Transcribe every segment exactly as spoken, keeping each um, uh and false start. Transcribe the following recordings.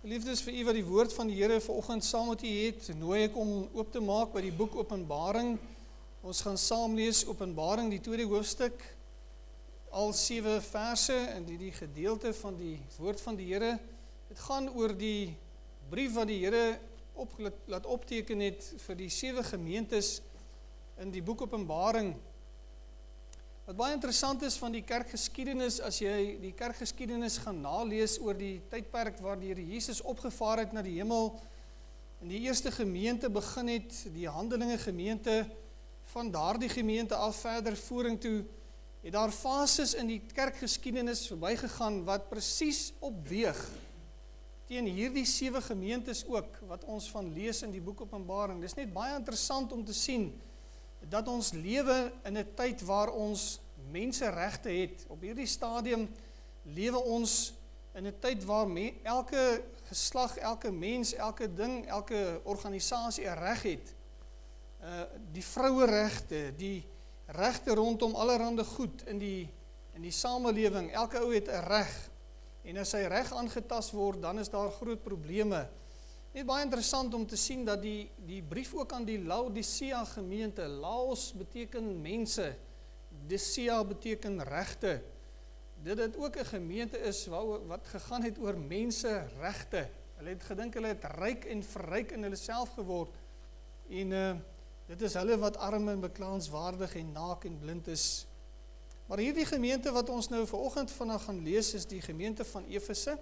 Geliefdes, vir u wat die woord van die Here vanoggend saam met u het, nooi ek om oop te maak by die boek Openbaring. Ons gaan saam lees Openbaring, die tweede hoofstuk, al sewe verse in die, die gedeelte van die woord van die Here. Het gaan oor die brief wat die Here op, laat opteken het vir die sewe gemeentes in die boek Openbaring. Wat baie interessant is van die kerkgeskiedenis, as jy die kerkgeskiedenis gaan nalees oor die tydperk waar die Here Jesus opgevaar het na die hemel, en die eerste gemeente begin het, die Handelinge gemeente, van daardie gemeente af verder vorentoe, het daar fases in die kerkgeskiedenis verbygegaan wat presies opweeg teen hierdie sewe gemeentes ook, wat ons van lees in die boek Openbaring. Dit is net baie interessant om te sien, dat ons lewe in 'n tyd waar ons menseregte het. Op hierdie stadium lewe ons in 'n tyd waar me, elke geslag, elke mens, elke ding, elke organisasie 'n reg het. Uh, die vroueregte, die regte rondom allerhande goed in die, in die samelewing. Elke ou het 'n reg. En as sy reg aangetast word, dan is daar groot probleme. Net baie interessant om te sien dat die, die brief ook aan die Laodicea gemeente, Laos beteken mense, Dicea beteken regte, dit het ook 'n gemeente is wat, wat gegaan het oor mense regte. Hulle het gedink hulle het ryk en verryk in hulle self geword, en uh, dit is hulle wat arm en beklaanswaardig en naak en blind is. Maar hierdie gemeente wat ons nou vanoggend vandag gaan lees, is die gemeente van Efese,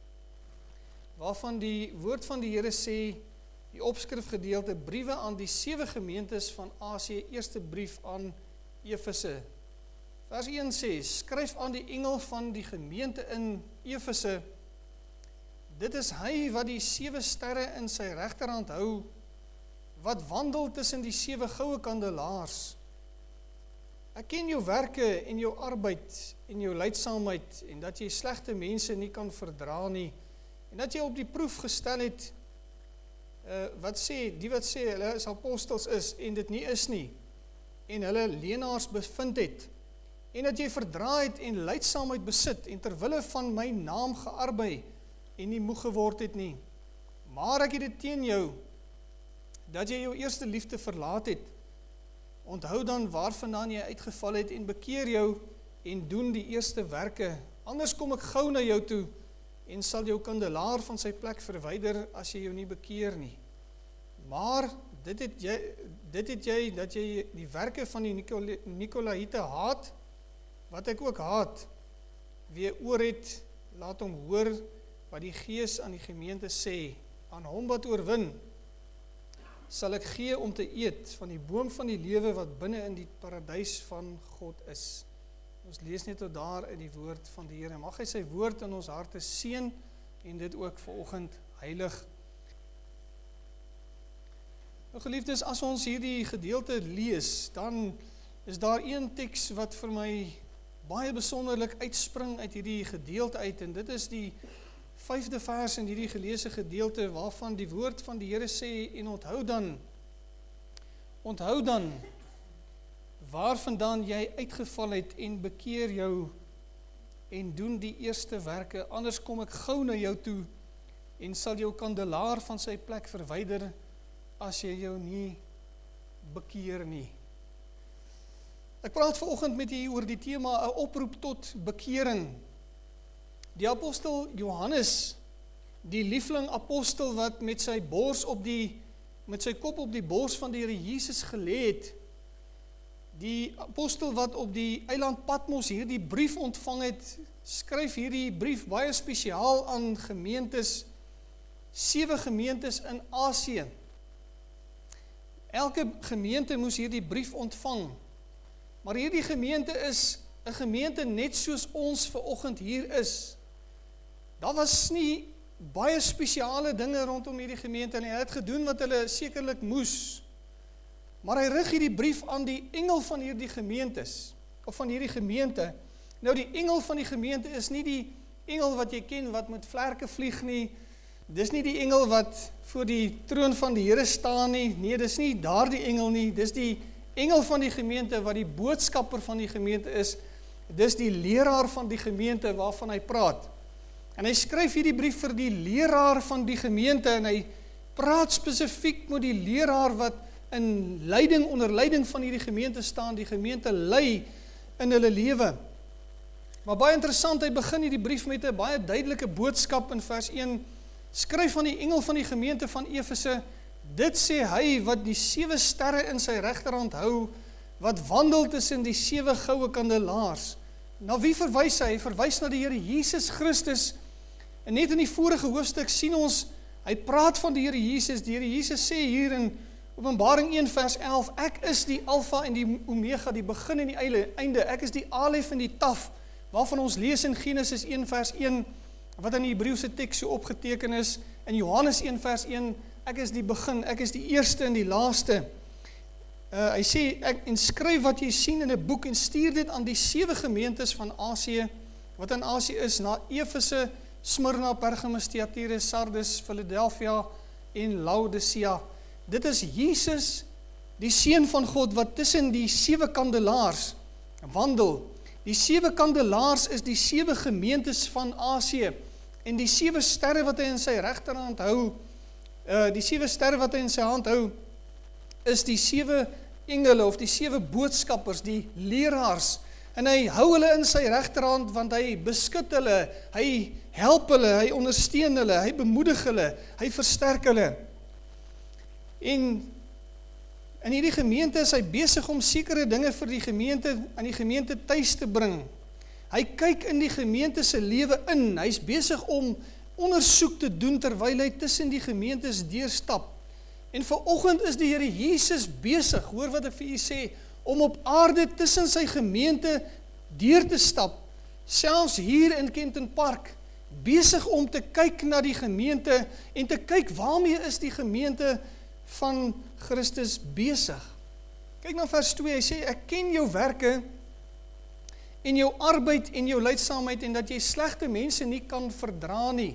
waarvan die woord van die Here sê, die opskrifgedeelte, briewe aan die sewe gemeentes van Asië, eerste brief aan Efese. Vers een sê, skryf aan die engel van die gemeente in Efese, dit is hy wat die sewe sterre in sy regterhand hou, wat wandel tussen die sewe goue kandelaars. Ek ken jou werke en jou arbeid en jou lydsaamheid, en dat jy slegte mense nie kan verdra nie, en dat jy op die proef gestel het, uh, wat sê, die wat sê, hulle is apostels is, en dit nie is nie, en hulle leenaars bevind het, en dat jy verdra het en lydsaamheid besit, en terwille van my naam gearbei, en nie moeg geword het nie. Maar ek het dit teen jou, dat jy jou eerste liefde verlaat het. Onthou dan waarvandaan jy uitgeval het, en bekeer jou, en doen die eerste werke. Anders kom ek gou na jou toe, en sal jou kandelaar van sy plek verwyder, as jy jou nie bekeer nie. Maar, dit het jy, dit het jy dat jy die werke van die Nikolaïte haat, wat ek ook haat. Wie oor het, laat hom hoor, wat die Gees aan die gemeente sê. Aan hom wat oorwin, sal ek gee om te eet van die boom van die lewe wat binne in die paradys van God is. Ons lees net tot daar in die woord van die Here. Mag hy sy woord in ons harte seën en dit ook vanoggend heilig. Nou geliefdes, as ons hierdie gedeelte lees, dan is daar een teks wat vir my baie besonderlik uitspring uit hierdie gedeelte uit, en dit is die vyfde vers in hierdie geleese gedeelte, waarvan die woord van die Here sê, en onthou dan, onthou dan, waarvandaan jy uitgeval het, en bekeer jou, en doen die eerste werke, anders kom ek gou na jou toe, en sal jou kandelaar van sy plek verwyder, as jy jou nie bekeer nie. Ek praat vanoggend met u oor die tema, 'n oproep tot bekering. Die apostel Johannes, die liefling apostel wat met sy bors op die, met sy kop op die bors van die Here Jesus gelê het, die apostel wat op die eiland Patmos hierdie brief ontvang het, skryf hierdie brief baie spesiaal aan gemeentes, sewe gemeentes in Asië. Elke gemeente moes hierdie brief ontvang, maar hierdie gemeente is 'n gemeente net soos ons vanoggend hier is. Daar was nie baie spesiale dinge rondom hierdie gemeente, en hy het gedoen wat hulle sekerlik moes. Maar hy rig hierdie brief aan die engel van hierdie gemeentes, of van hierdie gemeente. Nou die engel van die gemeente is nie die engel wat jy ken, wat met vlerke vlieg nie. Dis nie die engel wat voor die troon van die Here staan nie. Nee, dis nie daardie engel nie. Dis die engel van die gemeente, wat die boodskapper van die gemeente is. Dis die leraar van die gemeente waarvan hy praat. En hy skryf hierdie brief vir die leraar van die gemeente, en hy praat spesifiek met die leraar wat in leiding, onder leiding van hierdie gemeente staan, die gemeente lei in hulle lewe. Maar baie interessant, hy begin hierdie brief met 'n baie duidelike boodskap in vers een, skryf van die engel van die gemeente van Efese, dit sê hy wat die sewe sterre in sy regterhand hou, wat wandel tussen die sewe goue kandelaars. Na wie verwys hy? Hy verwys na die Here Jesus Christus. En net in die vorige hoofstuk sien ons, hy praat van die Here Jesus. Die Here Jesus sê hier in Openbaring een vers elf, ek is die Alfa en die Omega, die begin en die einde. Ek is die Alef en die Taf, waarvan ons lees in Genesis een vers een, wat in die Hebreëse teks so opgeteken is, in Johannes een vers een, ek is die begin, ek is die eerste en die laaste. Uh, hy sê, ek, en skryf wat jy sien in 'n boek en stuur dit aan die sewe gemeentes van Asië, wat in Asië is, na Efese, Smyrna, Pergamus, Thyatira, Sardis, Philadelphia en Laodicea. Dit is Jesus, die Seun van God, wat tussen die sewe kandelaars wandel. Die sewe kandelaars is die sewe gemeentes van Asië, en die sewe sterre wat hy in sy regterhand hou, uh, die sewe sterre wat hy in sy hand hou, is die sewe engele, of die sewe boodskappers, die leraars, en hy hou hulle in sy regterhand, want hy beskut hulle, hy help hulle, hy ondersteun hulle, hy bemoedig hulle, hy versterk hulle. En in hierdie gemeente is hy besig om sekere dinge vir die gemeente, aan die gemeente tuis te bring. Hy kyk in die gemeente se lewe in, hy is besig om ondersoek te doen, terwyl hy tussen die gemeentes deurstap. En vanoggend is die Here Jesus besig, hoor wat ek vir u sê, om op aarde tussen sy gemeente deur te stap, selfs hier in Kenton Park, besig om te kyk na die gemeente, en te kyk waarmee is die gemeente van Christus besig. Kyk na vers twee, hy sê, ek ken jou werke, en jou arbeid en jou lydsaamheid, en dat jy slegte mense nie kan verdra nie.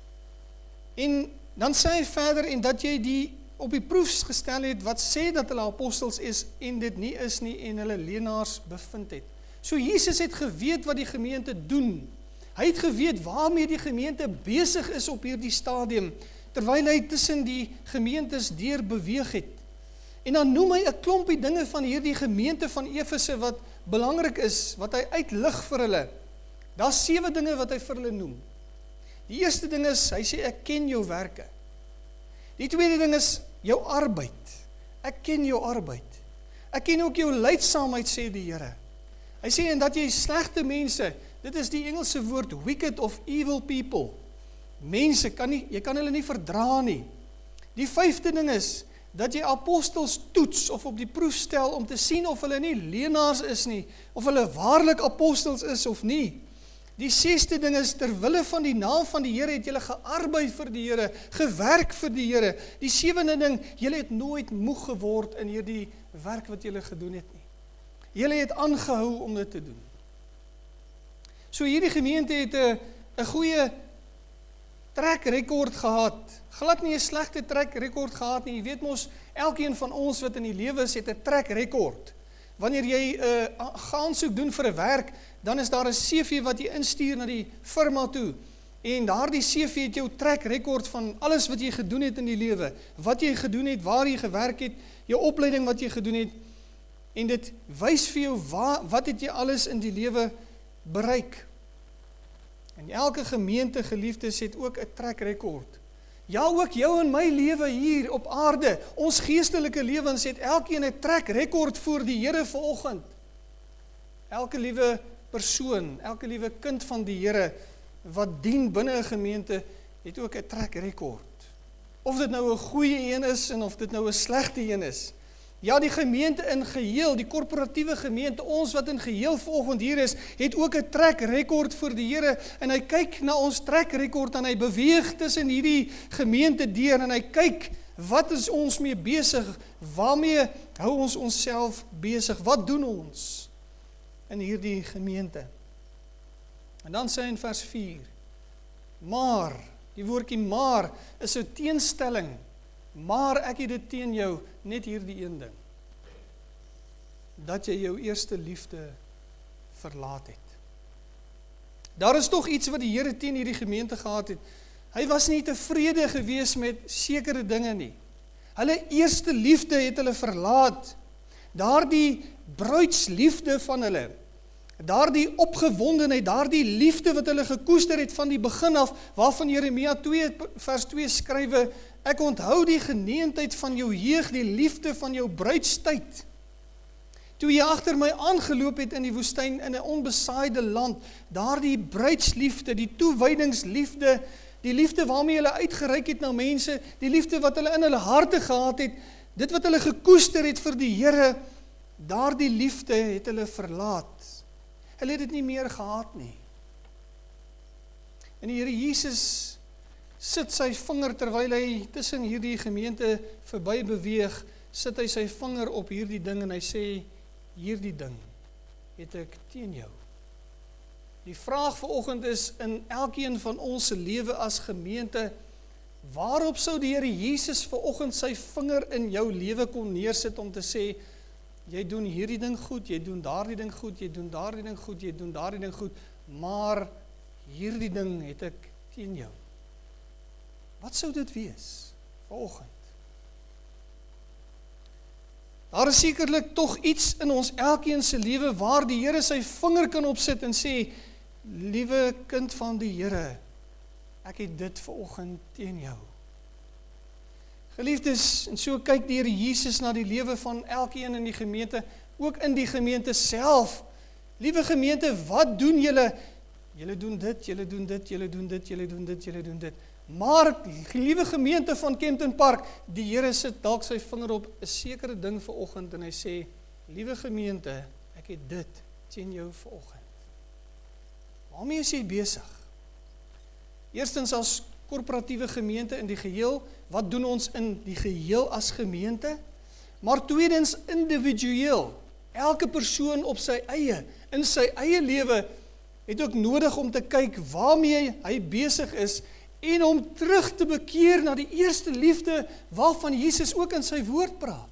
En dan sê hy verder, en dat jy die op die proef gestel het, wat sê dat hulle apostels is, en dit nie is nie, en hulle leenaars bevind het. So Jesus het geweet wat die gemeente doen. Hy het geweet waarmee die gemeente besig is op hierdie stadium, terwyl hy tussen die gemeentes deur beweeg het. En dan noem hy 'n klompie dinge van hierdie gemeente van Efese wat belangrik is, wat hy uitlig vir hulle. Daar's sewe dinge wat hy vir hulle noem. Die eerste ding is, hy sê, ek ken jou werke. Die tweede ding is, jou arbeid. Ek ken jou arbeid. Ek ken ook jou lydsaamheid, sê die Here. Hy sê, en dat jy slegte mense, dit is die Engelse woord, wicked of evil people. Mense, kan nie, jy kan hulle nie verdra nie. Die vyfde ding is, dat jy apostels toets, of op die proef stel, om te sien of hulle nie leenaars is nie, of hulle waarlik apostels is of nie. Die sesde ding is, terwille van die naam van die Here het julle gearbeid vir die Here, gewerk vir die Here. Die sewende ding, julle het nooit moeg geword in hierdie werk wat julle gedoen het nie. Julle het aangehou om dit te doen. So hierdie gemeente het 'n 'n goeie track record gehad. Glad nie 'n slegte track record gehad nie. Jy weet mos, elkeen van ons wat in die lewe is, het 'n track record. Wanneer jy 'n uh, aansoek doen vir 'n werk, dan is daar 'n C V wat jy instuur na die firma toe. En daardie C V het jou track record van alles wat jy gedoen het in die lewe. Wat jy gedoen het, waar jy gewerk het, jou opleiding wat jy gedoen het. En dit wys vir jou waar, wat het jy alles in die lewe bereik. En elke gemeente, geliefdes, het ook 'n track record. Ja, ook jou en my lewe hier op aarde, ons geestelike lewens het elkeen 'n track record voor die Here vanoggend. Elke liewe persoon, elke liewe kind van die Here wat dien binne 'n gemeente, het ook 'n track record. Of dit nou 'n goeie een is en of dit nou 'n slegte een is. Ja, die gemeente in geheel, die korporatiewe gemeente, ons wat in geheel vanoggend hier is, het ook 'n track record vir die Here, en hy kyk na ons track record en hy beweeg tussen hierdie gemeente deur en hy kyk, wat is ons mee besig, waarmee hou ons onsself besig, wat doen ons in hierdie gemeente. En dan sê hy in vers vier, maar, die woordjie maar is 'n teenstelling, maar ek het dit teen jou, net hierdie een ding, dat jy jou eerste liefde verlaat het. Daar is tog iets wat die Here teen hierdie gemeente gehad het. Hy was nie tevrede gewees met sekere dinge nie. Hulle eerste liefde het hulle verlaat. Daardie bruidsliefde van hulle, daardie opgewondenheid, daardie liefde wat hulle gekoester het van die begin af, waarvan Jeremia twee vers twee skrywe, ek onthou die geneentheid van jou jeug, die liefde van jou bruidstyd. Toe jy agter my aangeloop het in die woestyn in 'n onbesaaide land, daardie bruidsliefde, die toewydingsliefde, die liefde waarmee hulle uitgereik het na mense, die liefde wat hulle in hulle harte gehad het, dit wat hulle gekoester het vir die Here, daardie liefde het hulle verlaat. Hulle het dit nie meer gehad nie. En die Here Jesus sit sy vinger, terwyl hy tussen hierdie gemeente verby beweeg, sit hy sy vinger op hierdie ding en hy sê, hierdie ding het ek teen jou. Die vraag vanoggend is, in elkeen van ons se lewe as gemeente, waarop sou die Here Jesus vanoggend sy vinger in jou lewe kon neersit om te sê, jy doen hierdie ding goed, jy doen daardie ding goed, jy doen daardie ding goed, jy doen daardie ding goed, maar hierdie ding het ek teen jou. Wat sou dit wees vanoggend? Daar is sekerlik tog iets in ons elkeen se lewe waar die Here sy vinger kan opsit en sê, liewe kind van die Here, ek het dit vanoggend teen jou. Geliefdes, en so kyk die Here Jesus na die lewe van elkeen in die gemeente, ook in die gemeente self. Liewe gemeente, wat doen julle? Julle doen dit, julle doen dit, julle doen dit, julle doen dit, julle doen dit. Maar, liewe gemeente van Kempton Park, die Here sit dalk sy vinger op 'n sekere ding vanoggend en hy sê, liewe gemeente, ek het dit teen jou vanoggend. Waarmee is jy besig? Eerstens as korporatiewe gemeente in die geheel, wat doen ons in die geheel as gemeente? Maar tweedens individueel, elke persoon op sy eie, in sy eie lewe, het ook nodig om te kyk waarmee hy besig is, en om terug te bekeer na die eerste liefde, waarvan Jesus ook in sy woord praat.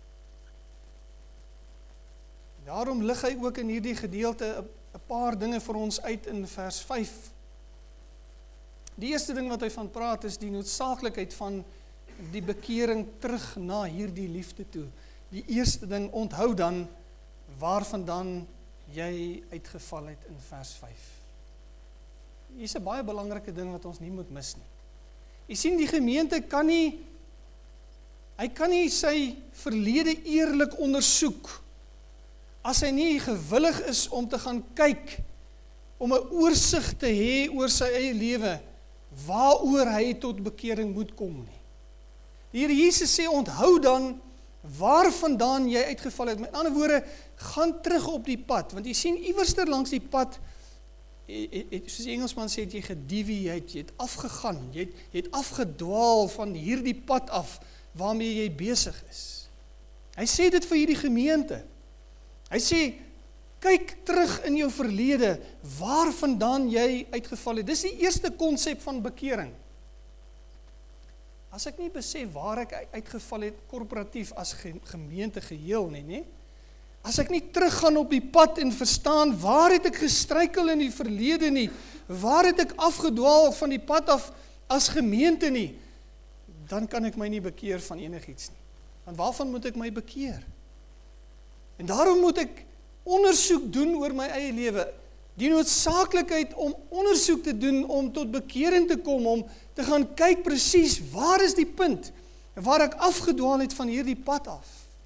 Daarom lig hy ook in hierdie gedeelte 'n paar dinge vir ons uit in vers vyf. Die eerste ding wat hy van praat is die noodsaaklikheid van die bekering terug na hierdie liefde toe. Die eerste ding, onthou dan waarvandaan jy uitgeval het in vers vyf. Hier is 'n baie belangrike ding wat ons nie moet mis nie. Jy sien, die gemeente kan nie, hy kan nie sy verlede eerlik ondersoek, as hy nie gewillig is om te gaan kyk, om 'n oorsig te hê oor sy eie lewe, waaroor hy tot bekering moet kom nie. Die Here Jesus sê, onthou dan waarvandaan jy uitgeval het. Met ander woorde, gaan terug op die pad, want jy sien iewerster langs die pad, soos die Engelsman sê, het jy gedeviate, jy het afgegaan, jy het, jy het afgedwaal van hierdie pad af, waarmee jy besig is. Hy sê dit vir hierdie gemeente. Hy sê, kyk terug in jou verlede, waarvandaan jy uitgeval het. Dis die eerste konsep van bekering. As ek nie besef waar ek uitgeval het, korporatief as gemeente geheel nie, nie, as ek nie teruggaan op die pad en verstaan, waar het ek gestruikel in die verlede nie, waar het ek afgedwaal van die pad af as gemeente nie, dan kan ek my nie bekeer van enigiets nie. Want waarvan moet ek my bekeer? En daarom moet ek ondersoek doen oor my eie lewe. Die noodsaaklikheid om ondersoek te doen, om tot bekering te kom, om te gaan kyk presies, waar is die punt, waar ek afgedwaal het van hierdie pad af.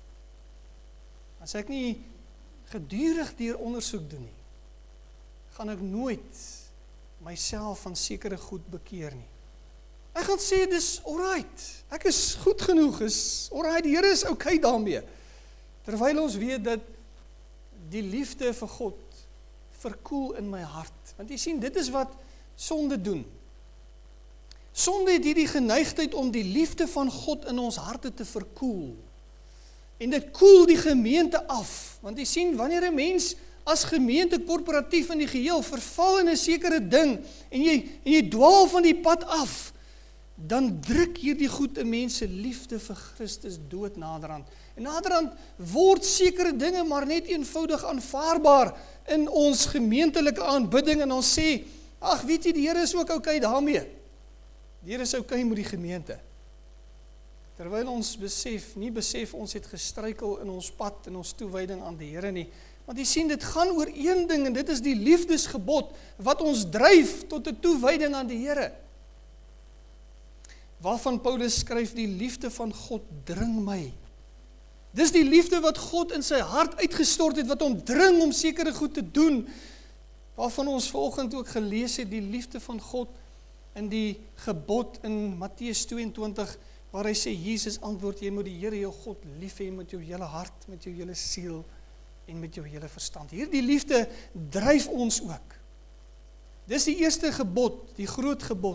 As ek nie gedurig deur ondersoek doen nie, gaan ek nooit myself van sekere goed bekeer nie. Ek gaan sê, dis alright, ek is goed genoeg, is alright, die Here is okay daarmee. Terwyl ons weet dat die liefde vir God verkoel in my hart. Want jy sien, dit is wat sonde doen. Sonde het hierdie geneigtheid om die liefde van God in ons harte te verkoel. En dit koel die gemeente af. Want jy sien, wanneer 'n mens as gemeente korporatief in die geheel verval in 'n sekere ding, en jy, en jy dwaal van die pad af, dan druk hierdie goed 'n mens se liefde vir Christus dood naderhand. En naderhand word sekere dinge maar net eenvoudig aanvaarbaar in ons gemeentelike aanbidding en ons sê, ag weet jy, die Here is ook oukei daarmee. Die Here is oukei met die gemeente. Terwyl ons besef, nie besef ons het gestruikel in ons pad, in ons toewyding aan die Here nie. Want jy sien, dit gaan oor een ding en dit is die liefdesgebod wat ons dryf tot 'n toewyding aan die Here. Waarvan Paulus skryf, die liefde van God dring my. Dis die liefde wat God in sy hart uitgestort het, wat hom dring om sekere goed te doen, waarvan ons vanoggend ook gelees het, die liefde van God in die gebod in Matteus tweeëntwintig, waar hy sê, Jesus antwoord, jy moet die Here jou God lief hê met jou hele hart, met jou hele siel en met jou hele verstand. Hierdie liefde dryf ons ook. Dis die eerste gebod, die groot gebod.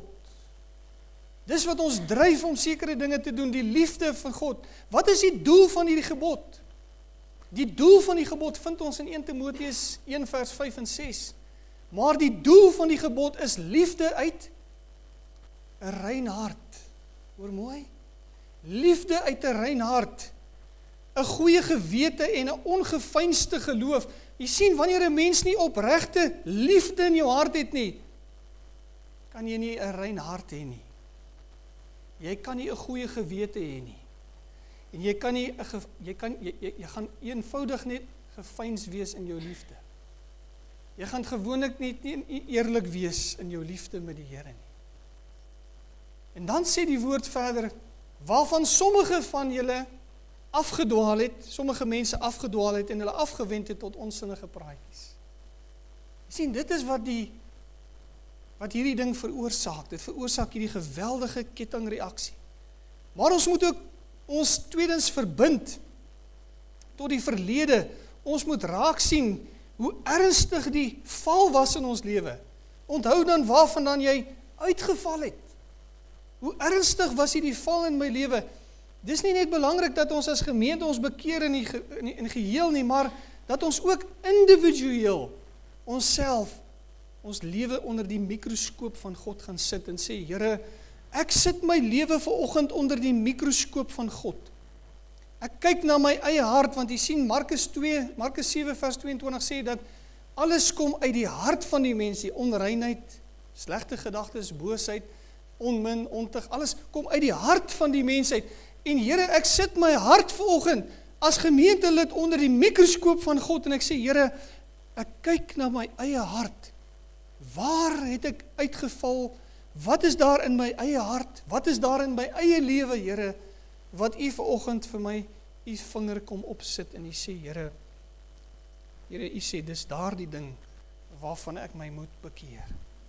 Dis wat ons dryf om sekere dinge te doen, die liefde van God. Wat is die doel van hierdie gebod? Die doel van die gebod vind ons in eerste Timoteus een vers vyf en ses. Maar die doel van die gebod is liefde uit 'n rein hart. Hoor mooi? Liefde uit 'n rein hart. 'n Goeie gewete en 'n ongeveinsde geloof. Jy sien, wanneer 'n mens nie opregte liefde in jou hart het nie, kan jy nie 'n rein hart hê nie. Jy kan nie 'n goeie gewete hê nie. En jy kan nie 'n jy kan jy, jy, jy gaan eenvoudig net gefeins wees in jou liefde. Jy gaan gewoonlik net nie eerlik wees in jou liefde met die Here nie. En dan sê die woord verder, waarvan sommige van julle afgedwaal het, sommige mense afgedwaal het en hulle afgewend het tot onsinnige praatjies. Jy sien, dit is wat die wat hierdie ding veroorsaak. Dit veroorsaak hierdie geweldige kettingreaksie. Maar ons moet ook ons tweedens verbind tot die verlede. Ons moet raak sien hoe ernstig die val was in ons lewe. Onthou dan waarvandaan jy uitgeval het. Hoe ernstig was hierdie val in my lewe? Dis nie net belangrik dat ons as gemeente ons bekeer in die, in die in geheel nie, maar dat ons ook individueel onsself, ons lewe onder die mikroskoop van God gaan sit en sê, Here, ek sit my lewe vanoggend onder die mikroskoop van God. Ek kyk na my eie hart, want jy sien Markus twee, Markus sewe vers tweeëntwintig sê dat alles kom uit die hart van die mens, die onreinheid, slegte gedagtes, boosheid, onmin, ontug, alles kom uit die hart van die mens uit. En Here, ek sit my hart vanoggend as gemeentelid onder die mikroskoop van God en ek sê, Here, ek kyk na my eie hart. Waar het ek uitgeval? Wat is daar in my eie hart? Wat is daar in my eie lewe, Here, wat U vanoggend vir my U vinger kom opsit en U sê, Here, Here, U sê, dis daardie ding waarvan ek my moet bekeer.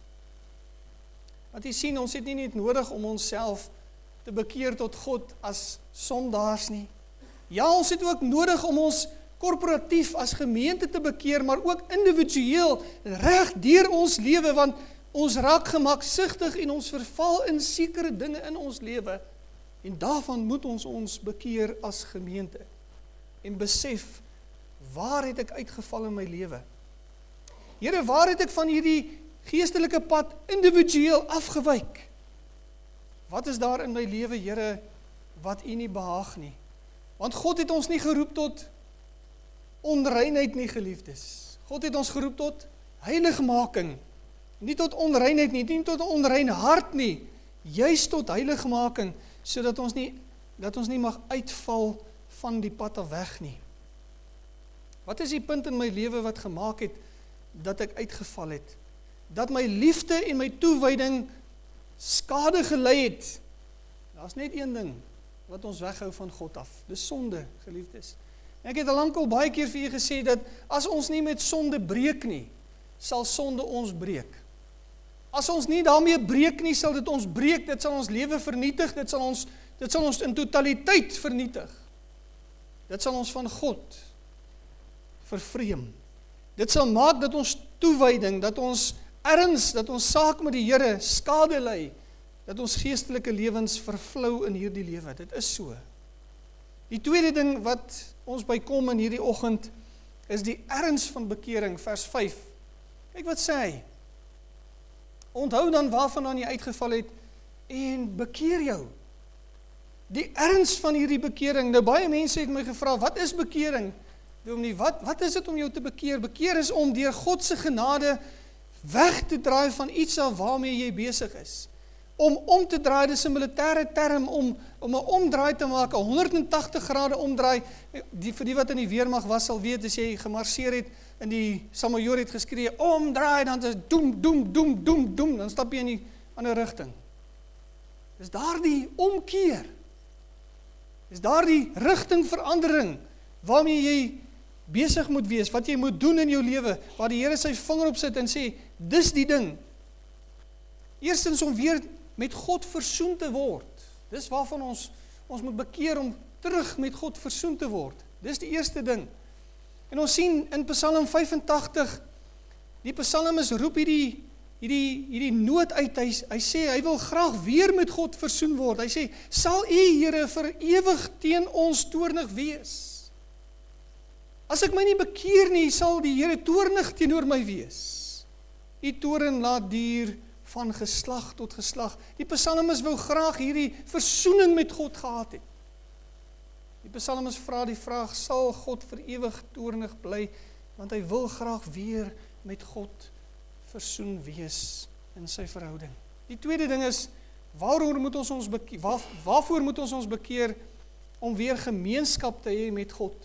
Want jy sien, ons het nie net nodig om onsself te bekeer tot God as sondaars nie. Ja, ons het ook nodig om ons korporatief as gemeente te bekeer, maar ook individueel reg deur ons lewe, want ons raak gemaksigtig en ons verval in sekere dinge in ons lewe. En daarvan moet ons ons bekeer as gemeente. En besef, waar het ek uitgeval in my lewe? Here, waar het ek van hierdie geestelike pad individueel afgewyk? Wat is daar in my lewe, Here, wat U nie behaag nie? Want God het ons nie geroep tot onreinheid nie, geliefdes. God het ons geroep tot heiligmaking. Nie tot onreinheid nie, nie tot 'n onrein hart nie, juist tot heiligmaking, sodat ons nie dat ons nie mag uitval van die pad af weg nie. Wat is die punt in my lewe wat gemaak het dat ek uitgeval het? Dat my liefde en my toewyding skade gelei het. Daar's net een ding wat ons weghou van God af. Dis sonde, geliefdes. Ek het al lankal baie keer vir julle gesê dat as ons nie met sonde breek nie, sal sonde ons breek. As ons nie daarmee breek nie, sal dit ons breek, dit sal ons lewe vernietig, dit sal ons dit sal ons in totaliteit vernietig. Dit sal ons van God vervreem. Dit sal maak dat ons toewyding, dat ons erns, dat ons saak met die Here skade ly, dat ons geestelike lewens vervlou in hierdie lewe. Dit is so. Die tweede ding wat ons bykom in hierdie oggend, is die erns van bekering, vers vyf. Kyk wat sê hy. Onthou dan waarvandaan jy uitgeval het, en bekeer jou. Die erns van hierdie bekering, nou baie mense het my gevra, wat is bekering? Dominee, wat, wat is dit om jou te bekeer? Bekeer is om deur God se genade weg te draai van iets af waarmee jy besig is. Om om te draai, dis 'n militêre term, om, om 'n omdraai te maak, 'n honderdtagtig grade omdraai. Die, vir die wat in die weermag was, sal weet, as jy gemarseer het, in die Samajor het geskree, omdraai, dan is doem, doem, doem, doem, doem, dan stap jy in die ander rigting. Dis daardie omkeer. Dis daardie rigtingverandering, waarmee jy besig moet wees, wat jy moet doen in jou lewe, waar die Here sy vinger op sit en sê, dis die ding. Eerstens om weer met God versoen te word. Dis waarvan ons, ons moet bekeer om terug met God versoen te word. Dis die eerste ding. En ons sien in Psalm vyfentagtig, die psalmis roep hierdie, hierdie, hierdie nood uit, hy, hy sê, hy wil graag weer met God versoen word. Hy sê, sal U, Here, vir ewig teen ons toornig wees? As ek my nie bekeer nie, sal die Here toornig teenoor my wees. U toorn laat duur van geslag tot geslag. Die psalmis wou graag hierdie versoening met God gehad het. Die psalmis vra die vraag, sal God vir ewig toornig bly, want hy wil graag weer met God versoen wees in sy verhouding. Die tweede ding is, waaroor moet ons ons bekeer, waar, waarvoor moet ons ons bekeer om weer gemeenskap te hê met God?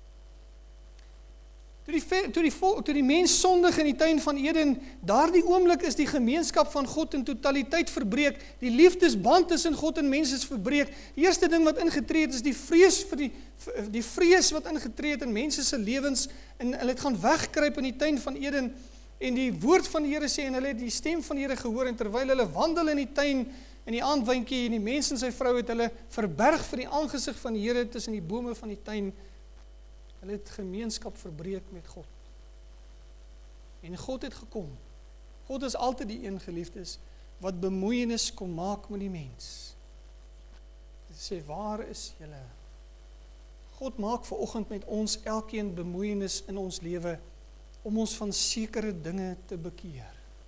Toe die, toe, die, toe die mens sondig in die tuin van Eden, daardie oomblik is die gemeenskap van God in totaliteit verbreek, die liefdesband tussen God en mens is verbreek. Die eerste ding wat ingetree het is die vrees vir die, die vrees wat ingetree het in mense se lewens, en hulle het gaan wegkruip in die tuin van Eden, en die woord van die Here sê, en hulle het die stem van die Here gehoor, en terwyl hulle wandel in die tuin, in die aandwindjie, en die mens en sy vrou het hulle verberg vir die aangesig van die Here tussen die bome van die tuin. Hulle het gemeenskap verbreek met God. En God het gekom. God is altyd die een geliefdes, wat bemoeienis kom maak met die mens. Hy sê, waar is julle? God maak vanoggend met ons elkeen bemoeienis in ons lewe, om ons van sekere dinge te bekeer.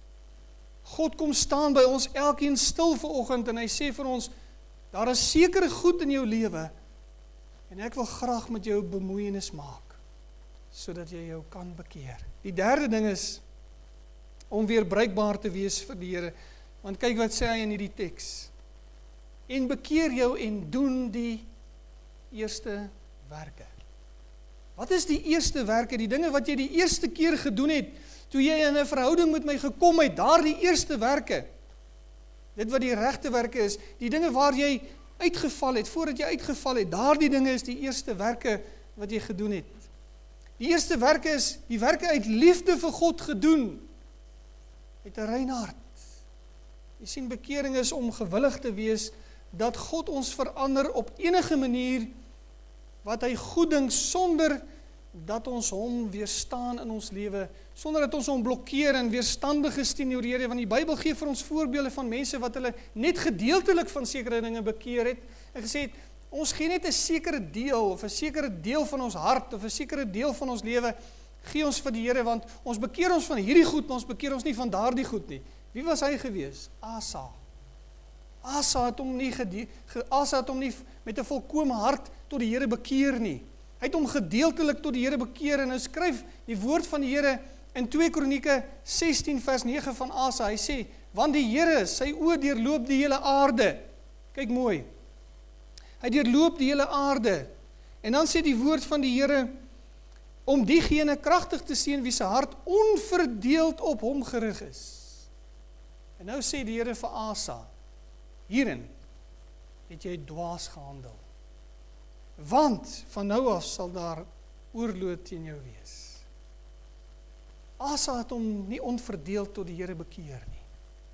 God kom staan by ons elkeen stil vanoggend, en hy sê vir ons, daar is sekere goed in jou lewe, en ek wil graag met jou bemoeienis maak, sodat jy jou kan bekeer. Die derde ding is, om weer bruikbaar te wees vir die Here, want kyk wat sê hy in hierdie teks, en bekeer jou en doen die eerste werke. Wat is die eerste werke, die dinge wat jy die eerste keer gedoen het, toe jy in 'n verhouding met my gekom het, daar die eerste werke, dit wat die regte werke is, die dinge waar jy uitgeval het, voordat jy uitgeval het, daardie dinge is die eerste werke wat jy gedoen het. Die eerste werke is, die werke uit liefde vir God gedoen, uit 'n rein hart. Jy sien, bekering is om gewillig te wees, dat God ons verander op enige manier, wat hy goed dink, sonder dat ons hom weerstaan in ons lewe, sonder dat ons hom blokkeer en weerstandig is teenoor die Here, want die Bybel gee vir ons voorbeelde van mense wat hulle net gedeeltelik van sekere dinge bekeer het, en gesê het, ons gee net 'n sekere deel, of 'n sekere deel van ons hart, of 'n sekere deel van ons lewe, gee ons vir die Here, want ons bekeer ons van hierdie goed, maar ons bekeer ons nie van daardie goed nie. Wie was hy gewees? Asa. Asa het hom nie, gede, Asa het hom nie met 'n volkome hart tot die Here bekeer nie. Hy het hom gedeeltelik tot die Here bekeer, en hy skryf die woord van die Here in twee Kronieke sestien vers nege van Asa. Hy sê, want die Here, sy oë deurloop die hele aarde. Kyk mooi. Hy deurloop die hele aarde. En dan sê die woord van die Here, om diegene kragtig te seën wie se hart onverdeeld op hom gerig is. En nou sê die Here vir Asa, hierin het jy dwaas gehandel. Want van nou af sal daar oorloop teen jou wees. Asa het hom nie onverdeeld tot die Here bekeer nie.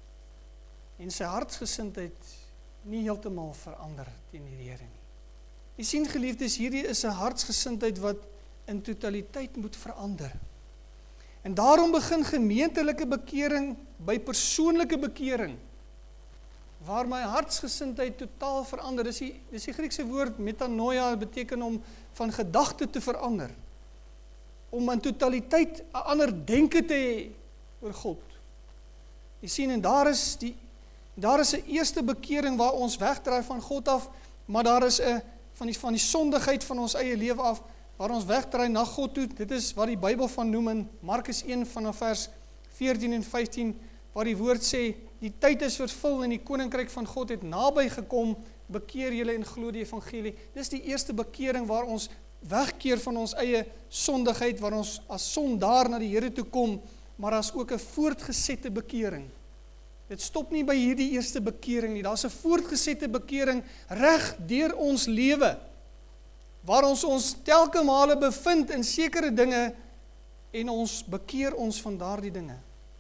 En sy hartsgesindheid nie heeltemal verander teen die Here nie. Jy sien, geliefdes, hierdie is 'n hartsgesindheid wat in totaliteit moet verander. En daarom begin gemeentelike bekering by persoonlike bekering, waar my hartsgesindheid totaal verander. Dis die, dis die Griekse woord metanoia, beteken om van gedagte te verander. Om in totaliteit 'n ander denke te hê oor God. Jy sien, en daar is die, Daar is 'n eerste bekering waar ons wegdraai van God af, maar daar is 'n van die van die sondigheid van ons eie lewe af waar ons wegdraai na God toe. Dit is wat die Bybel van noem in Markus een vanaf vers veertien en vyftien, waar die woord sê, die tyd is vervul en die koninkryk van God het naby gekom, bekeer julle en glo die evangelie. Dis die eerste bekering waar ons wegkeer van ons eie sondigheid, waar ons as sondaar na die Here toe kom, maar as ook 'n voortgesette bekering. Dit stop nie by hierdie eerste bekering nie, daar's 'n voortgesette bekering reg deur ons lewe, waar ons ons telke male bevind in sekere dinge en ons bekeer ons van daardie dinge.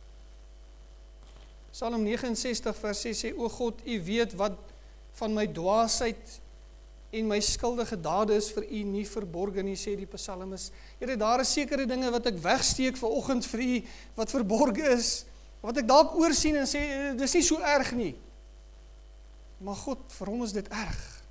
Psalm ses nege vers ses sê, o God, U weet wat van my dwaasheid en my skuldige dade is vir U nie verborgen nie, sê die psalmis. Here, daar is sekere dinge wat ek wegsteek vanoggend vir U, wat verborgen is, wat ek dalk oorsien en sê, dis nie so erg nie. Maar God, vir hom is dit erg.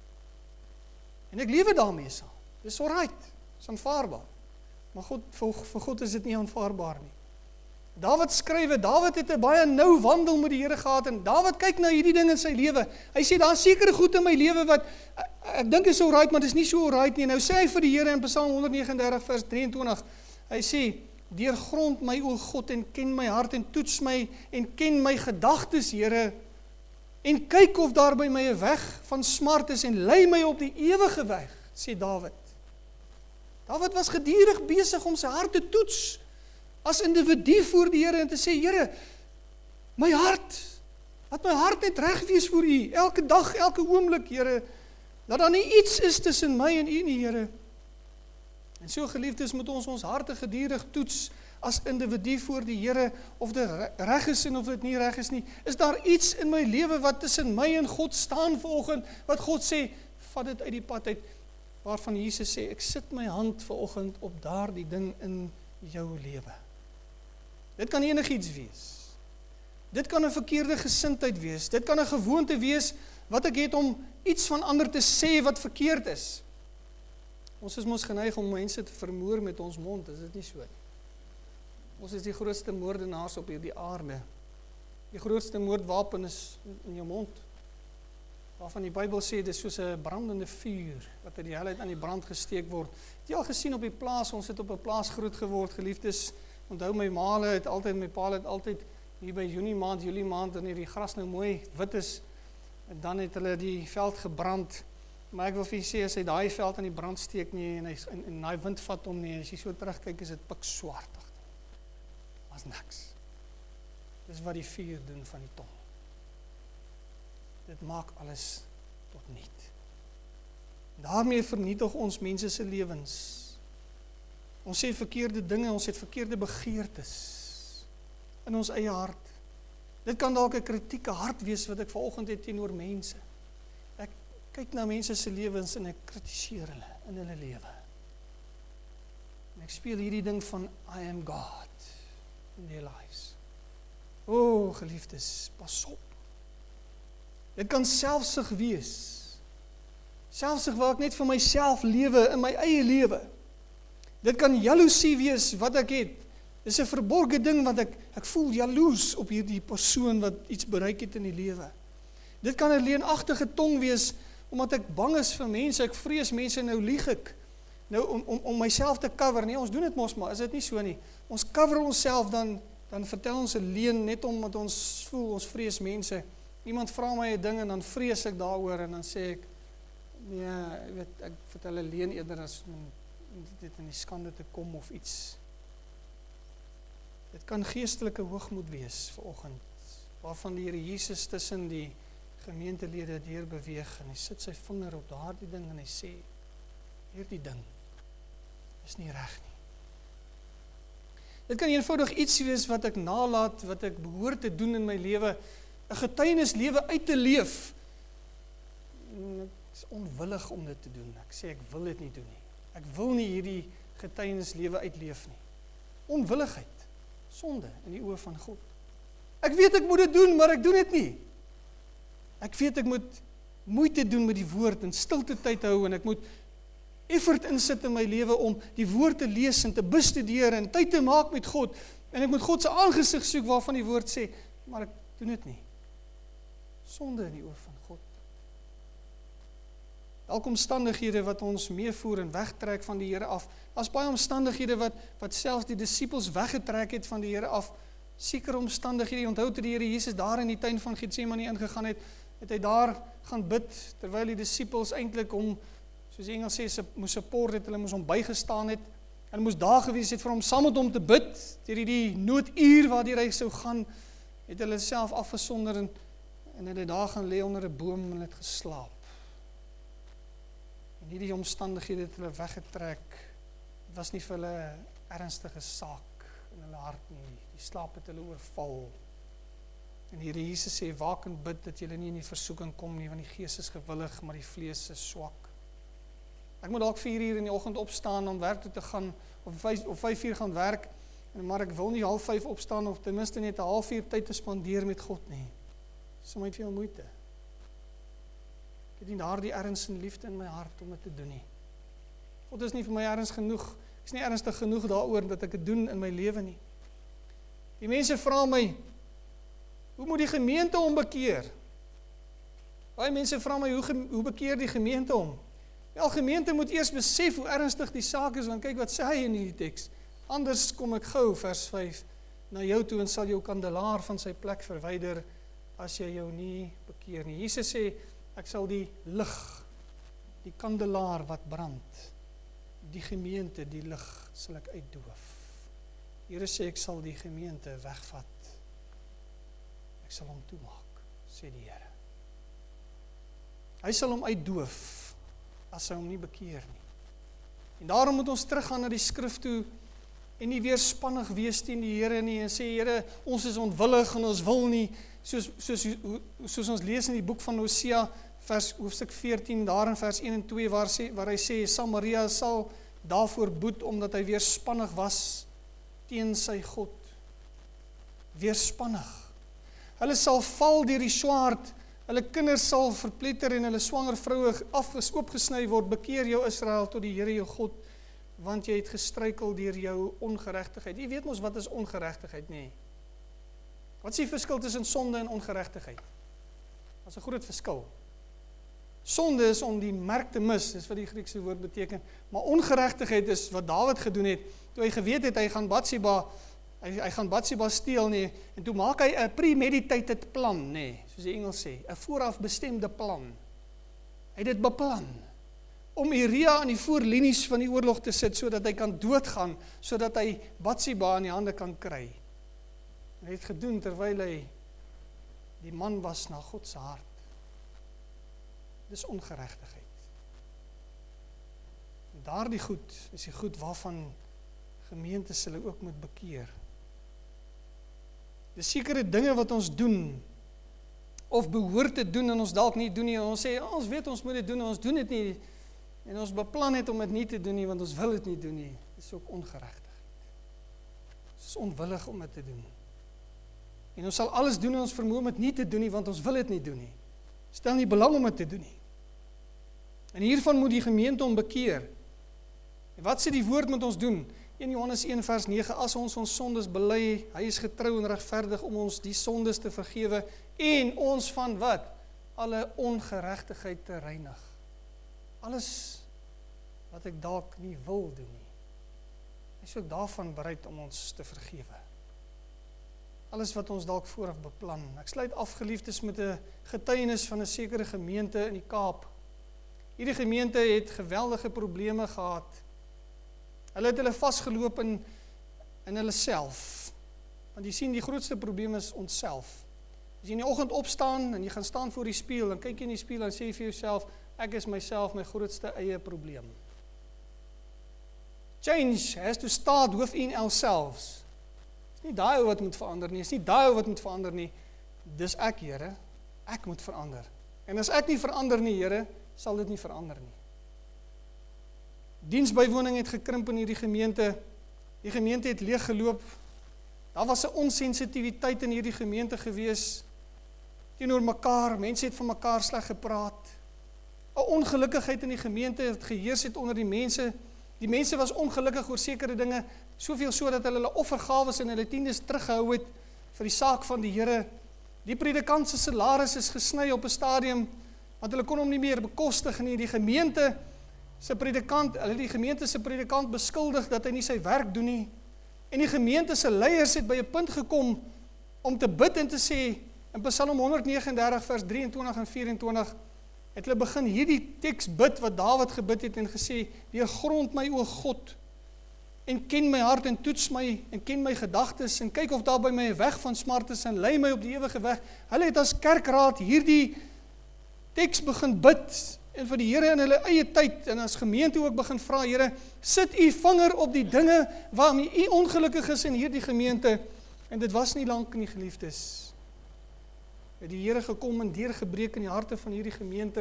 En ek lewe daarmee saam. Dis alright, dis aanvaarbaar. Maar God, vir, vir God is dit nie aanvaarbaar nie. David skrywe, David het 'n baie nou wandel met die Here gehad, en David kyk na hierdie ding in sy lewe. Hy sê, daar is sekere goed in my lewe wat, ek, ek dink is alright, maar dit is nie so alright nie. Nou sê hy vir die Here in Psalm honderd vyf en dertig vers drie en twintig, hy sê, deurgrond my o God en ken my hart en toets my en ken my gedagtes, Here, en kyk of daar by my 'n weg van smart is en lei my op die ewige weg, sê David. David was gedurig besig om sy hart te toets, as individu voor die Here en te sê, Here, my hart, laat my hart net reg wees voor U, elke dag, elke oomblik, Here, dat daar nie iets is tussen my en U nie, Here. En so geliefdes, moet ons ons harte gedurig toets as individu voor die Here, of dit reg is en of dit nie reg is nie. Is daar iets in my lewe wat tussen my en God staan vanoggend, wat God sê, vat dit uit die pad uit, waarvan Jesus sê, ek sit my hand vanoggend op daardie ding in jou lewe. Dit kan enigiets wees. Dit kan 'n verkeerde gesindheid wees. Dit kan 'n gewoonte wees wat ek het om iets van ander te sê wat verkeerd is. Ons is mos geneig om mense te vermoor met ons mond, is dit nie so nie? Ons is die grootste moordenaars op hierdie aarde. Die grootste moordwapen is in jou mond. Waarvan die Bybel sê, dit is soos 'n brandende vuur, wat in die helheid aan die brand gesteek word. Het jy al gesien op die plaas, ons het op 'n plaas groot geword, geliefdes. Onthou my maale het altyd, my pa het altyd, hier by Junie maand, Julie maand, wanneer die gras nou mooi wit is, en dan het hulle die veld gebrand. Maar ek wil vir jy sê, as hy daai veld aan die brand steek nie, en hy en, en daai wind vat hom nie, as jy so terugkyk, is dit pikswart. Was niks. Dis wat die vuur doen van die tong. Dit maak alles tot niet. Daarmee vernietig ons mense se lewens. Ons sê verkeerde dinge, ons het verkeerde begeertes in ons eie hart. Dit kan dalk 'n kritieke hart wees wat ek vanoggend het teenoor mense. Ek kyk na mense se lewens en ek kritiseer hulle in hulle lewe. En ek speel hierdie ding van I am God in their lives. O, oh, geliefdes, pas op. Dit kan selfsug wees. Selfsug waar ek net vir myself lewe in my eie lewe. Dit kan jaloesie wees wat ek het. Dit is 'n verborgde ding wat ek ek voel jaloes op hierdie persoon wat iets bereik het in die lewe. Dit kan 'n leenagtige tong wees omdat ek bang is vir mense, ek vrees mense, nou lieg ek. Nou om om om myself te cover. Nee, ons doen dit mos maar, is dit nie so nie. Ons cover onsself dan dan vertel ons 'n leuen net omdat ons voel ons vrees mense. Iemand vra my 'n ding en dan vrees ek daaroor en dan sê ek nee, ek weet ek vertel 'n leuen eerder as om dit in die skande te kom of iets. Dit kan geestelike hoogmoed wees vanoggend, waarvan die Here Jesus tussen die gemeentelede deur beweeg en hy sit sy vinger op daardie ding en hy sê, hierdie ding is nie reg nie. Dit kan eenvoudig iets wees wat ek nalat, wat ek behoort te doen in my lewe, 'n getuienislewe uit te leef. En ek is onwillig om dit te doen. Ek sê ek wil dit nie doen nie. Ek wil nie hierdie getuienislewe uitleef nie. Onwilligheid, sonde in die oë van God. Ek weet ek moet dit doen, maar ek doen dit nie. Ek weet ek moet moeite doen met die woord en stilte tyd hou en ek moet effort insit in my lewe om die woord te lees en te bestudeer en tyd te maak met God en ek moet God se aangesig soek waarvan die woord sê, maar ek doen dit nie. Sonde in die oë van God. Dalk omstandighede wat ons meevoer en wegtrek van die Here af. Daar's baie omstandighede wat wat selfs die disippels weggetrek het van die Here af. Sekere omstandighede. Onthou toe die Here Jesus daar in die tuin van Getsemane ingegaan het, het hy daar gaan bid terwyl die disippels eintlik hom, soos die Engels sê, moes support het, hulle moes hom bygestaan het. En moes daar gewees het vir hom saam met hom te bid deur die nooduur waardeur hy sou gaan, het hulle self afgesonder en en hulle daar gaan lê onder 'n boom en hulle het geslaap. En hierdie omstandighede het hulle weggetrek. Dit was nie vir hulle 'n ernstige saak in hulle hart nie. Die slaap het hulle oorval. En die Here Jesus sê, waak en bid dat julle nie in die versoeking kom nie, want die gees is gewillig, maar die vlees is swak. Ek moet dalk vier uur in die oggend opstaan om werk toe te gaan, of vyf, of vyf uur gaan werk, maar ek wil nie half vyf opstaan, of ten minste net 'n halfuur tyd te spandeer met God nie. Dis vir my veel moeite. Ek het nie daardie erns en liefde in my hart om dit te doen nie. God is nie vir my erns genoeg, ek is nie ernstig genoeg daaroor dat ek dit doen in my lewe nie. Die mense vra my, hoe moet die gemeente hom bekeer? Baie mense vra my, hoe, hoe bekeer die gemeente hom? Wel, gemeente moet eers besef hoe ernstig die saak is, want kyk wat sê hy in die teks. Anders kom ek gou, vers vyf, na jou toe en sal jou kandelaar van sy plek verwyder, as jy jou nie bekeer nie. Jesus sê, ek sal die lig, die kandelaar wat brand, die gemeente, die lig, sal ek uitdoof. Here sê, ek sal die gemeente wegvat. Ek sal hom toemaak, sê die Here. Hy sal hom uitdoof, as hy hom nie bekeer nie. En daarom moet ons teruggaan na die skrif toe, en nie weerspannig wees teen die Here nie, en sê, Here, ons is onwillig, en ons wil nie, soos, soos, soos ons lees in die boek van Hosea, vers, hoofstuk veertien, daar in vers een en twee, waar, sê, waar hy sê, Samaria sal daarvoor boet, omdat hy weerspannig was, teen sy God. Weerspannig. Hulle sal val deur die swaard, hulle kinders sal verpletter en hulle swanger vroue afges oopgesny word. Bekeer jou Israel tot die Here jou God, want jy het gestruikel deur jou ongeregtigheid. Jy weet mos wat is ongeregtigheid, nee. Wat is die verskil tussen sonde en ongeregtigheid? Dat is 'n groot verskil. Sonde is om die merk te mis, dis wat die Griekse woord beteken, maar ongeregtigheid is wat Dawid gedoen het, toe hy geweet het, hy gaan Batsheba, hy, hy gaan Batsheba steel, nee, en toe maak hy 'n premeditated plan, nee, soos die Engels sê, 'n vooraf bestemde plan. Hy het dit beplan, om Uria in die voorlinies van die oorlog te sit, sodat hy kan doodgaan, sodat hy Batsheba in die hande kan kry. Hy het gedoen terwyl hy die man was na God se hart. Dis ongeregtigheid. En daardie goed is die goed waarvan gemeentes hulle ook moet bekeer. Dis sekere dinge wat ons doen, of behoort te doen en ons dalk nie doen nie, en ons sê, ons weet ons moet dit doen, en ons doen dit nie, en ons beplan het om dit nie te doen nie, want ons wil dit nie doen nie. Dis ook ongeregtigheid. Dis onwillig om dit te doen. En ons sal alles doen in ons vermoë om dit nie te doen nie, want ons wil dit nie doen nie. Stel nie belang om dit te doen nie. En hiervan moet die gemeente hom bekeer. En wat sê die woord moet ons doen? een Johannes een vers nege, as ons ons sondes bely, hy is getrou en regverdig om ons die sondes te vergewe, en ons van wat? Alle ongeregtigheid te reinig. Alles wat ek dalk nie wil doen nie. Hy is ook daarvan bereid om ons te vergewe. Alles wat ons dalk vooraf beplan. Ek sluit af, geliefdes, met 'n getuienis van 'n sekere gemeente in die Kaap. Hierdie gemeente het geweldige probleme gehad. Hulle het hulle vasgeloop in, in hulle self. Want jy sien, die grootste probleem is onsself. As jy in die oggend opstaan en jy gaan staan voor die spieël, en kyk jy in die spieël en sê vir jouself, ek is myself my grootste eie probleem. Change has to start within ourselves. Dis nie daai wat moet verander nie, is nie daai wat moet verander nie. Dis ek, Here, ek moet verander. En as ek nie verander nie, Here, sal dit nie verander nie. Diensbywoning het gekrimp in hierdie gemeente. Die gemeente het leeg geloop. Daar was 'n onsensitiwiteit in hierdie gemeente gewees teenoor mekaar. Mense het van mekaar sleg gepraat. 'n Ongelukkigheid in die gemeente het geheers het onder die mense. Die mense was ongelukkig oor sekere dinge, soveel so dat hulle hulle offergawes en hulle tiendes teruggehou het vir die saak van die Here. Die predikant se salaris is gesny op 'n stadium, want hulle kon hom nie meer bekostig nie. Die gemeente se predikant, hulle die gemeente se predikant beskuldig dat hy nie sy werk doen nie. En die gemeente se leiers het by 'n punt gekom om te bid en te sê, in Psalm honderd vyf nege nege vers drieëntwintig en vyf-en-twintig, het hulle begin hierdie teks bid wat Dawid gebid het en gesê, deurgrond my o God, en ken my hart en toets my, en ken my gedagtes, en kyk of daar by my 'n weg van smart is, en lei my op die ewige weg. Hulle het as kerkraad hierdie teks begin bid, en vir die Here in hulle eie tyd, en as gemeente ook begin vra, Here, sit u vinger op die dinge waarmee u ongelukkig is in hierdie gemeente, en dit was nie lank nie, geliefdes. Het die Here gekom en deurgebreek in die harte van hierdie gemeente,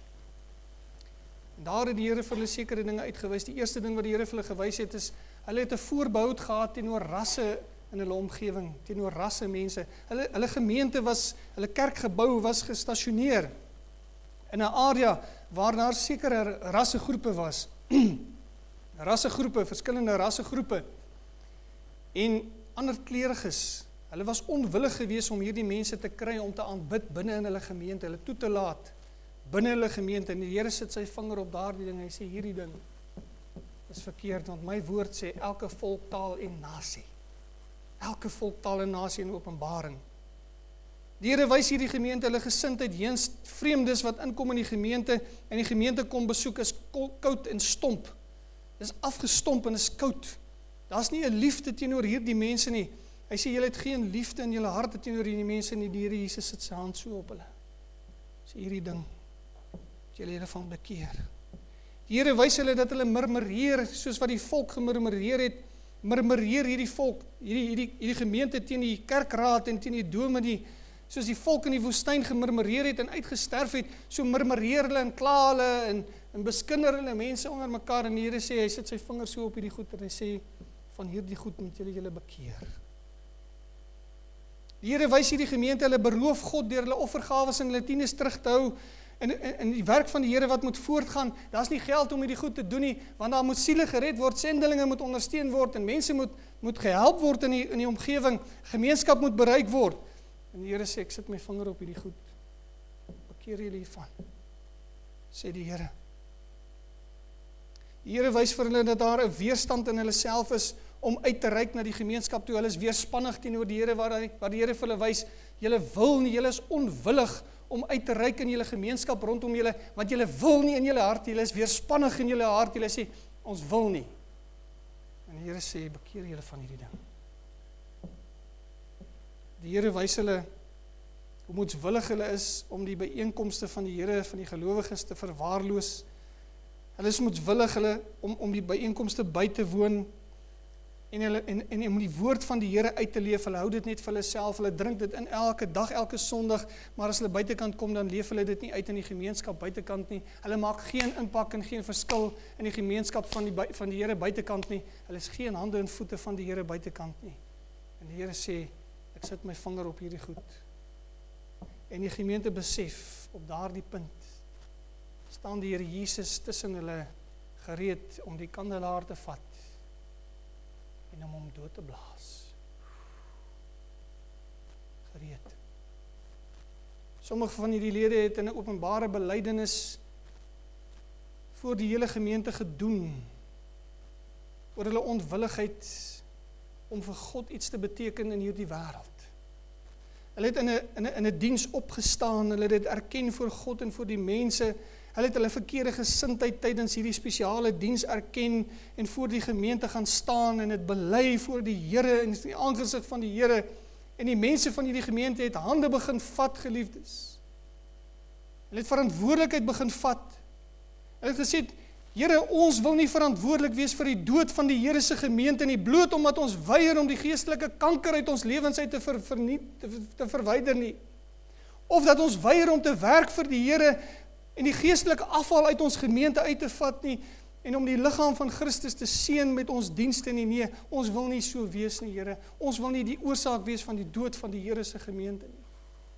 en daar het die Here vir hulle sekere dinge uitgewys. Die eerste ding wat die Here vir hulle gewys het, is, hulle het 'n voorbehoud gehad teenoor rasse in hulle omgewing, teenoor rasse mense. Hulle, hulle gemeente was, hulle kerkgebou was gestasioneer in 'n area waar daar sekere rassegroepe was. rassegroepe, verskillende rassegroepe. En ander kleuriges, hulle was onwillig geweest om hierdie mense te kry om te aanbid binne in hulle gemeente, hulle toe te laat binne hulle gemeente. En die Here sit sy vinger op daardie ding. Hy sê hierdie ding is verkeerd, want my woord sê elke volk, taal en nasie. Elke volk, taal en nasie in Openbaring. Die Here wys hierdie gemeente hulle gesindheid heens vreemdes wat inkom in die gemeente en die gemeente kom besoek is koud en stomp. Dis afgestomp en is koud. Daar's nie 'n liefde teenoor hierdie mense nie. Hy sê julle het geen liefde in julle harte teenoor hierdie mense nie. Die Here Jesus sit sy hand so op hulle. Sê hierdie ding, dat julle hulle van bekeer. Die Here wys hulle dat hulle murmureer soos wat die volk gemurmureer het. Murmureer hierdie volk, hierdie hierdie hierdie gemeente teen die kerkraad en teen die dominee, soos die volk in die woestyn gemurmureer het en uitgesterf het, so murmureer hulle en kla hulle en, en beskinder hulle mense onder mekaar. En die Here sê, hy sit sy vinger so op hierdie goed en hy sê, van hierdie goed moet julle julle bekeer. Die Here wys hierdie gemeente, hulle beroof God deur hulle offergawes en hulle tiendes terug te hou, en, en, en die werk van die Here wat moet voortgaan, daar's nie geld om hierdie goed te doen nie, want daar moet siele gered word, sendelinge moet ondersteun word, en mense moet, moet gehelp word in die, in die omgewing, gemeenskap moet bereik word. En die Here sê, ek sit my vinger op hierdie goed, bekeer julle hiervan, sê die Here. Die Here wys vir hulle dat daar 'n weerstand in hulle self is om uit te reik na die gemeenskap toe. Hulle is weerspannig teenoor die Here, waar, waar die Here vir hulle wys, julle wil nie, julle is onwillig om uit te reik in julle gemeenskap rondom julle, want julle wil nie in julle hart, julle is weerspannig in julle hart, julle sê, ons wil nie. En die Here sê, bekeer julle van hierdie ding. Die Here wys hulle hoe moedswillig hulle is om die byeenkomste van die Here, van die gelowiges te verwaarloos. Hulle is moedswillig hulle om, om die byeenkomste by te woon, en, hulle, en, en om die woord van die Here uit te leef. Hulle hou dit net vir hulle self, hulle drink dit in elke dag, elke Sondag, maar as hulle buitekant kom, dan leef hulle dit nie uit in die gemeenskap buitekant nie. Hulle maak geen impak en geen verskil in die gemeenskap van die, van die Here buitekant nie. Hulle is geen hande en voete van die Here buitekant nie. En die Here sê, ek sit my vinger op hierdie goed. En die gemeente besef, op daardie punt, staan die Here Jesus tussen hulle gereed om die kandelaar te vat en om hom dood te blaas. Gereed. Sommige van hierdie lede het in 'n openbare belydenis voor die hele gemeente gedoen oor hulle onwilligheid om vir God iets te beteken in hierdie wêreld. Hulle het in 'n in 'n in 'n diens opgestaan, hulle het dit erken voor God en voor die mense. Hulle het hulle verkeerde gesindheid tydens hierdie spesiale diens erken en voor die gemeente gaan staan en dit bely voor die Here en in die aangesig van die Here. En die mense van hierdie gemeente het hande begin vat, geliefdes. Hulle het verantwoordelikheid begin vat. Hulle het gesê, Here, ons wil nie verantwoordelik wees vir die dood van die Here se gemeente nie, bloot omdat ons weier om die geestelike kanker uit ons lewens uit te, ver, verniet, te, te verwyder nie. Of dat ons weier om te werk vir die Here en die geestelike afval uit ons gemeente uit te vat nie, en om die liggaam van Christus te seën met ons dienste nie. Nee, ons wil nie so wees nie, Here. Ons wil nie die oorsaak wees van die dood van die Here se gemeente nie.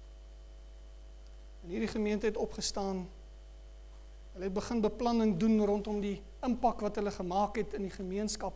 En hierdie gemeente het opgestaan. Hulle het begin beplanning doen rondom die impak wat hulle gemaak het in die gemeenskap.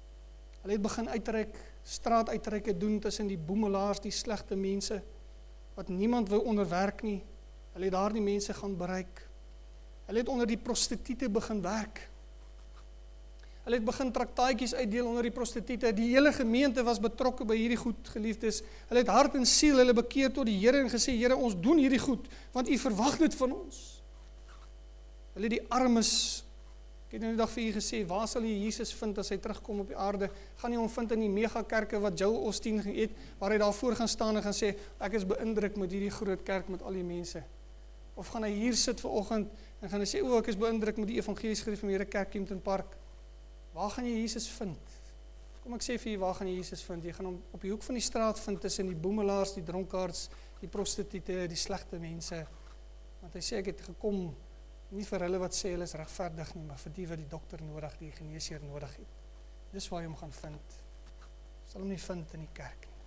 Hulle het begin uitreik, straatuitreike doen tussen die boemelaars, die slegte mense. wat niemand wou onderwerk nie. Hulle het daardie mense gaan bereik. Hulle het onder die prostituie begin werk. Hulle het begin traktaatjies uitdeel onder die prostituie. Die hele gemeente was betrokke by hierdie goed, geliefdes. Hulle het hart en siel hulle bekeer tot die Here en gesê, Here, ons doen hierdie goed, want U verwag dit van ons. Hulle het die armes, ek het nou die dag vir u gesê, waar sal jy Jesus vind as hy terugkom op die aarde? Gaan jy hom vind in die megakerke wat Joel Osteen het, waar hy daarvoor gaan staan en gaan sê, ek is beïndruk met hierdie groot kerk met al die mense. Of gaan hy hier sit vanoggend en gaan hy sê, o, ek is beïndruk met die evangelies gereformeerde kerk Kempton Park. Waar gaan jy Jesus vind? Kom ek sê vir jy, waar gaan jy Jesus vind? Jy gaan hom op die hoek van die straat vind, tussen die boemelaars, die dronkaards, die prostituie, die slegte mense. Want hy sê, ek het gekom, nie vir hulle wat sê hulle is regverdig nie, maar vir die wat die dokter nodig, die geneesheer nodig het. Dis waar jy hom gaan vind. Sal hom nie vind in die kerk nie.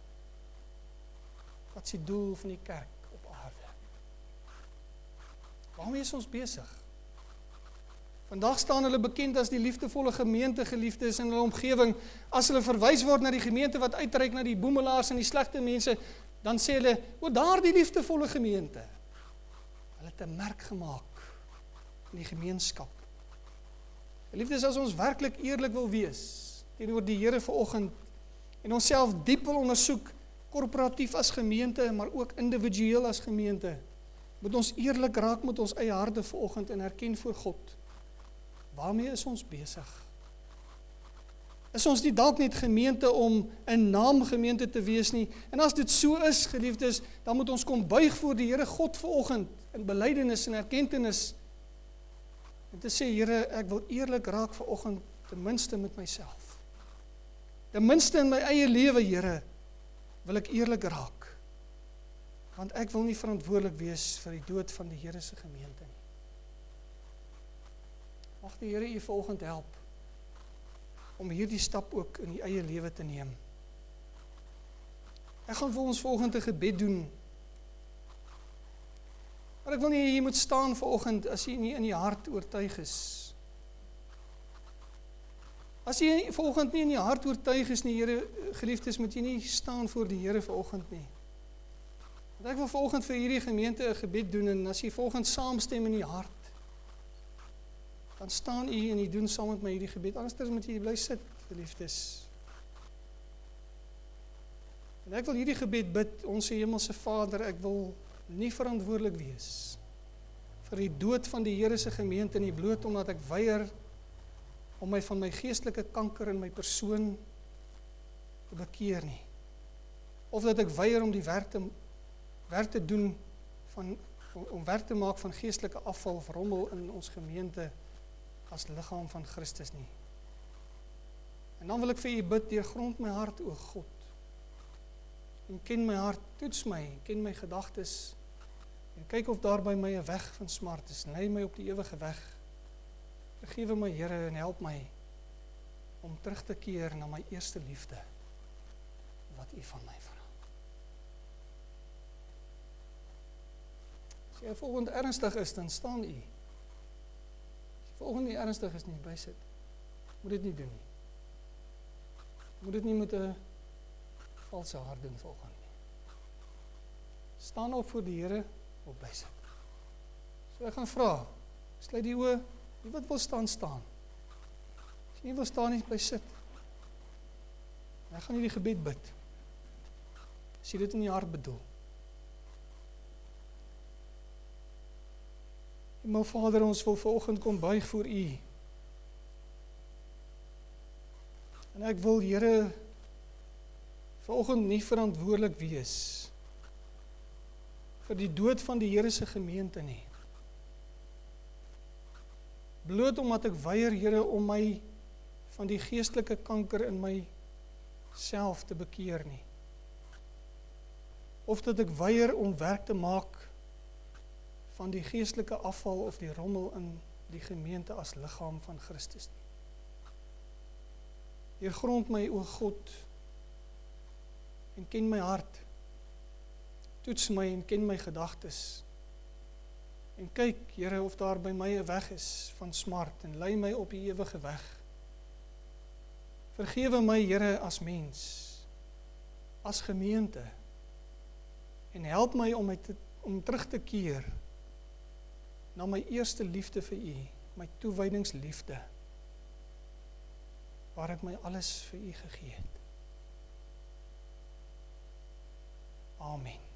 Wat is die doel van die kerk op aarde? Waarmee is ons besig? Vandag staan hulle bekend as die liefdevolle gemeente, geliefdes in hulle omgewing. As hulle verwys word na die gemeente wat uitreik na die boemelaars en die slegte mense, dan sê hulle, o, daar die liefdevolle gemeente. Hulle het 'n merk gemaak in die gemeenskap. Liefdes, as ons werklik eerlik wil wees teenoor die Here vanoggend en onsself diep wil ondersoek, korporatief as gemeente, maar ook individueel as gemeente, moet ons eerlik raak met ons eie harte vanoggend en erken voor God. Waarmee is ons besig? Is ons nie dalk net gemeente om 'n naamgemeente te wees nie? En as dit so is, geliefdes, dan moet ons kom buig voor die Here God vanoggend in belydenis en erkentenis en te sê, Here, ek wil eerlik raak vanoggend, ten minste met myself. Ten minste in my eie lewe, Here, wil ek eerlik raak. Want ek wil nie verantwoordelik wees vir die dood van die Here se gemeente nie. Mag die Here u vanoggend help om hierdie stap ook in die eie lewe te neem. Ek gaan vir ons vanoggend 'n gebed doen. Maar ek wil nie jy moet staan vanoggend as jy nie in die hart oortuig is. As jy vanoggend nie in die hart oortuig is nie, Here, geliefdes, moet jy nie staan voor die Here vanoggend nie. Want ek wil vanoggend vir hierdie gemeente 'n gebed doen en as jy vanoggend saamstem in die hart, dan staan u en u doen saam met my hierdie gebed. Anders moet jy bly sit, geliefdes. En ek wil hierdie gebed bid, ons hemelse Vader, ek wil nie verantwoordelik wees vir die dood van die Here se gemeente nie, bloot omdat ek weier om my van my geestelike kanker in my persoon te bekeer nie. Of dat ek weier om die werk te, werk te doen van, om werk te maak van geestelike afval of rommel in ons gemeente as liggaam van Christus nie. En dan wil ek vir u bid, deurgrond my hart, o God, en ken my hart, toets my, ken my gedagtes, en kyk of daar by my 'n weg van smart is, lei my op die ewige weg. Vergewe my, Here, en help my om terug te keer na my eerste liefde, wat u van my vra. As jy volgende ernstig is, dan staan u. Volgende nie ernstig is nie, bly sit. Moet dit nie doen nie. Moet dit nie met 'n valse hart doen volgende nie. Staan op voor die Here, of bly sit. So ek gaan vra, sluit die oë, wie wat wil staan, staan. As jy nie wil staan nie, bly sit. Ek gaan hierdie gebed bid. As jy dit in die hart bedoel. Maar Vader, ons wil vanoggend kom buig voor u. En ek wil, Here, vanoggend nie verantwoordelik wees vir die dood van die Here se gemeente nie. Bloot omdat ek weier, Here, om my van die geestelike kanker in my self te bekeer nie. Of dat ek weier om werk te maak van die geestelike afval of die rommel in die gemeente as liggaam van Christus nie. Deurgrond my, o God, en ken my hart. Toets my en ken my gedagtes. En kyk, Here, of daar by my 'n weg is van smart en lei my op die ewige weg. Vergewe my, Here, as mens, as gemeente, En help my om, my te, om terug te keer na my eerste liefde vir U, my toewydingsliefde, waar ek my alles vir U gegee het. Amen.